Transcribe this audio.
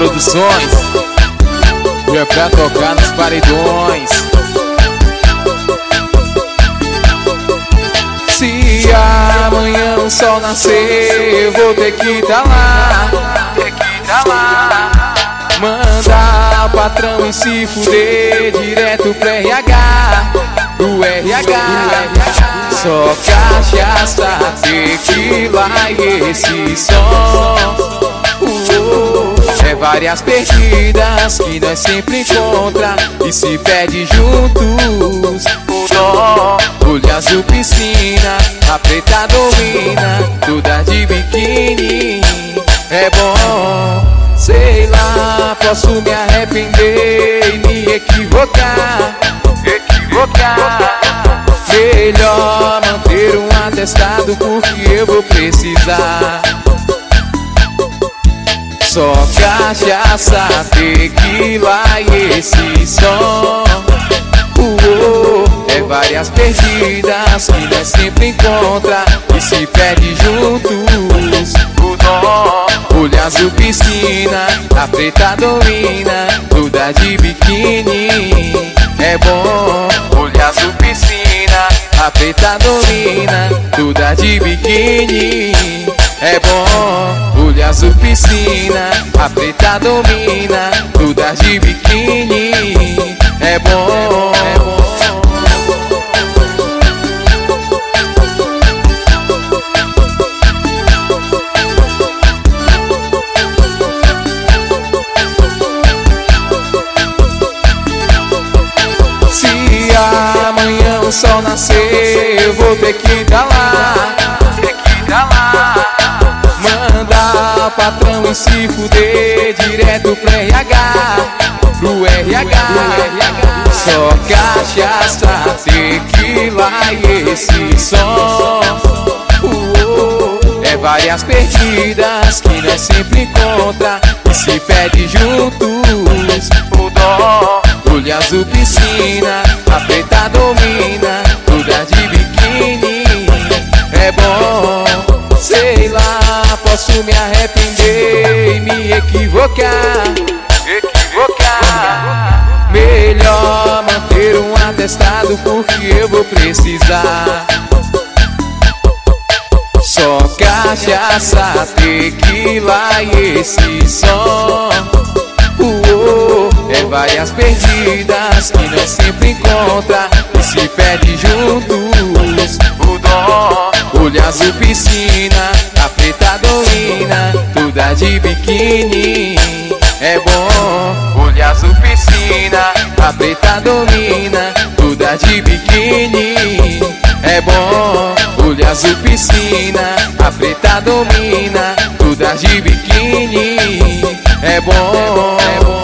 Produções, e é pra tocar nos paredões. Se amanhã o sol nascer, eu vou ter que tá lá, Mandar o patrão e se fuder direto pro RH, Só cachaça, tequila e esse som. É várias perdidas que nós sempre encontra e se perde juntos. Olho azul piscina, a preta domina, toda de biquíni. É bom, sei lá, posso me arrepender e me equivocar. Melhor manter um atestado porque eu vou precisar. Só cachaça, tequila e esse som. É várias perdidas que nós sempre encontra e se perde juntos. Olho azul piscina, a preta domina, toda de biquíni. É bom, olho azul piscina, a preta domina, toda de biquíni. É bom, olho azul piscina, a preta domina, toda de biquíni. É bom, Se amanhã o sol nascer, eu vou ter que tá lá, Mandar o patrão e se fuder direto pro RH, Só cachaça, tequila e esse som. É várias perdidas que nós sempre encontra e se perde juntos. Olho azul piscina, a preta domina, toda de biquíni. É bom, sei lá, posso me arrepender e me equivocar. Melhor manter um atestado porque eu vou precisar. Só cachaça, tequila e esse som. É várias perdidas que nós sempre encontra e se perde juntos. Olho azul piscina, a preta domina, toda de biquíni. É bom, olho azul piscina, a preta domina, toda de biquíni. É bom, olho azul piscina, a preta domina, toda de biquíni. É bom.